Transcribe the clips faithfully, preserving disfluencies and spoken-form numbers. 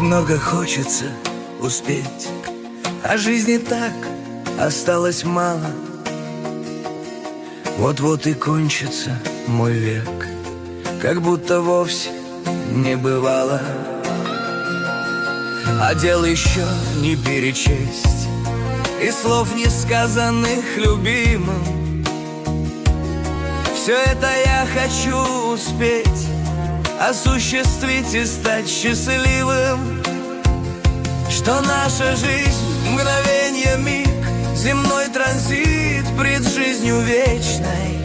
много хочется успеть, а жизни так осталось мало. Вот-вот и кончится мой век, как будто вовсе не бывало. А дел еще не перечесть, и слов не сказанных любимым. Все это я хочу успеть, осуществить и стать счастливым. Что наша жизнь — мгновенье, миг, земной транзит пред жизнью вечной.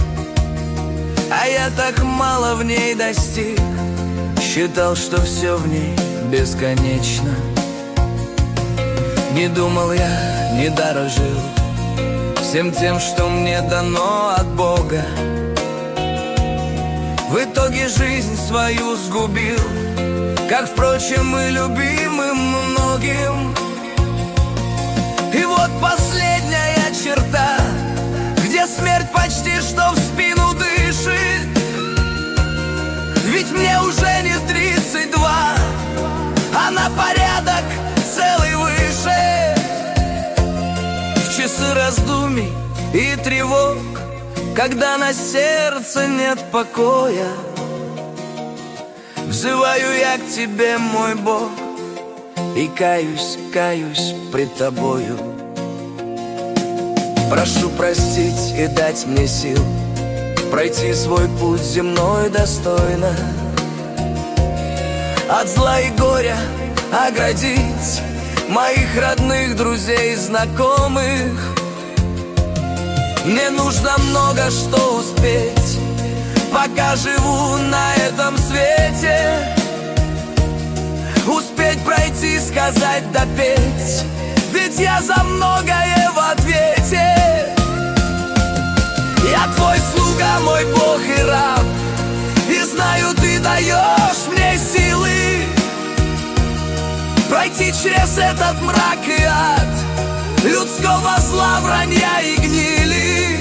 А я так мало в ней достиг, считал, что все в ней бесконечно. Не думал я, не дорожил всем тем, что мне дано от Бога. В итоге жизнь свою сгубил, как, впрочем, и любимым многим. И вот последняя черта, где смерть почти что в спину дышит. Ведь мне уже не тридцать два, а на порядок целый выше. В часы раздумий и тревог, когда на сердце нет покоя, взываю я к тебе, мой Бог, и каюсь, каюсь пред тобою. Прошу простить и дать мне сил пройти свой путь земной достойно, от зла и горя оградить моих родных, друзей, знакомых. Мне нужно много что успеть, пока живу на этом свете. Успеть пройти, сказать, допеть, ведь я за многое в ответе. Я твой слуга, мой Бог и раб, и знаю, ты даешь мне силы пройти через этот мрак и ад людского зла, вранья и гнили.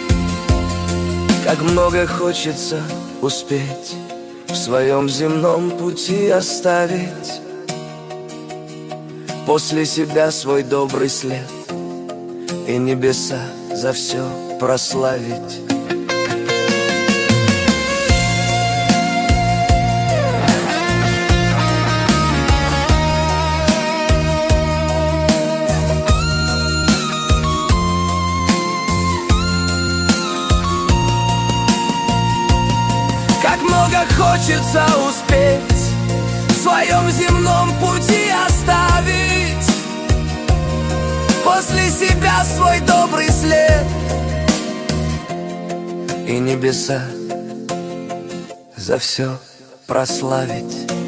Как много хочется успеть в своем земном пути оставить после себя свой добрый след и небеса за все прославить. Как много хочется успеть в своем земном пути оставить после себя свой добрый след и небеса за все прославить.